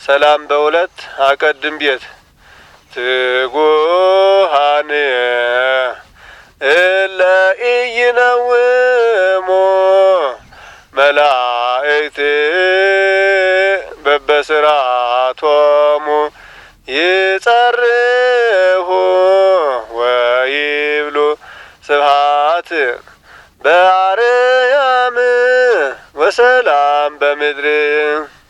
ሰላም በሁለት አቀድም ቤት ትጉሃን እለ ኢይነውሙ መላእክት በበስራቶሙ ይጸርሁ ወይብሉ ስብሐት በአርያም ወሰላም በምድር